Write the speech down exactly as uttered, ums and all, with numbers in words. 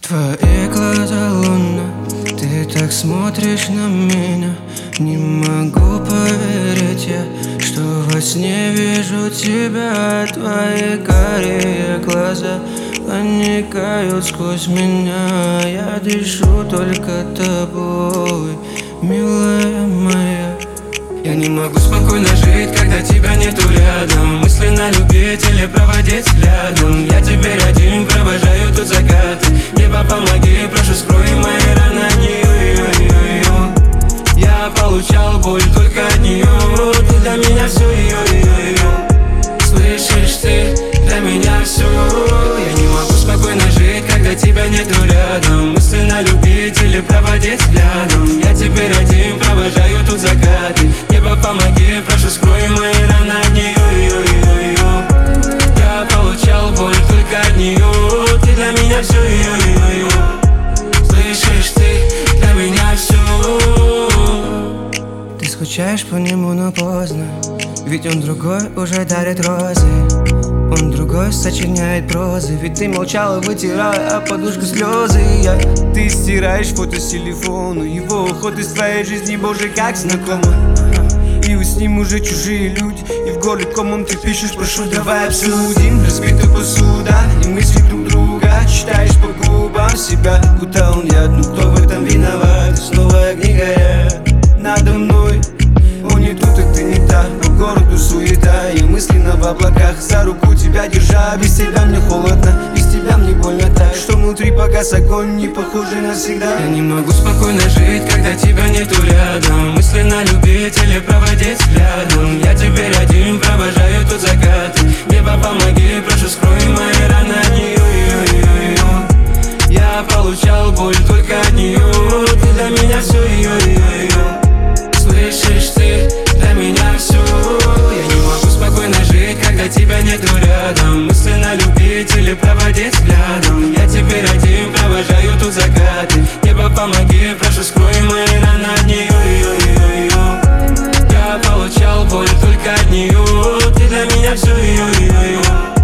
Твои глаза луна, ты так смотришь на меня. Не могу поверить я, что во сне вижу тебя. Твои карие глаза проникают сквозь меня. Я дышу только тобой, милая моя. Я не могу спокойно жить, когда тебя нету рядом. Мысленно любить или проводить взглядом. Я теперь один, провожаю тут закаты. Небо, помоги, прошу, скрой мои раны от нее. Я получал боль только от нее. Ты для меня все, ее. Слышишь, ты для меня все. Я не могу спокойно жить, когда тебя нету рядом. Мысленно любить или проводить взглядом. Я теперь один, провожаю тут закаты. Небо, помоги, прошу, скрой мои раны от нее. Я получал боль только от нее. Ты для меня все, ее. Слышишь, ты для меня все. Ты скучаешь по нему, но поздно. Ведь он другой уже дарит розы. Он другой сочиняет прозы. Ведь ты молчала, вытирая об подушку слезы. Я... Ты стираешь фото с телефона. Его уход из твоей жизни, боже, как знакомо. И вы с ним уже чужие люди. И в горле комом ты пишешь: прошу, давай обсудим. Разбитая посуда и мысли друг друга. Читаешь по губам себя, будто он я. Ну кто в этом виноват? И снова огни горят надо мной. Он не тут, и ты не та. По городу суета, я мысленно в облаках. За руку тебя держа, без тебя мне холодно. Без тебя мне больно так, что внутри погас огонь, не похожий навсегда. Я не могу спокойно жить, когда тебя нету рядом. Мысленно любить или проводить взглядом. Я теперь один, провожаю тут закаты. Небо, помоги, прошу, скрой мои раны от нее. Я получал боль только от нее. Ты для меня все, ее. Слышишь, ты для меня все. Я не могу спокойно жить, когда тебя нету рядом. Мысленно любить или проводить взглядом. Я теперь один, провожаю тут закаты. Небо, помоги, прошу, скрой мои раны от нее. Я получал боль только от нее. Ты для меня все, ее.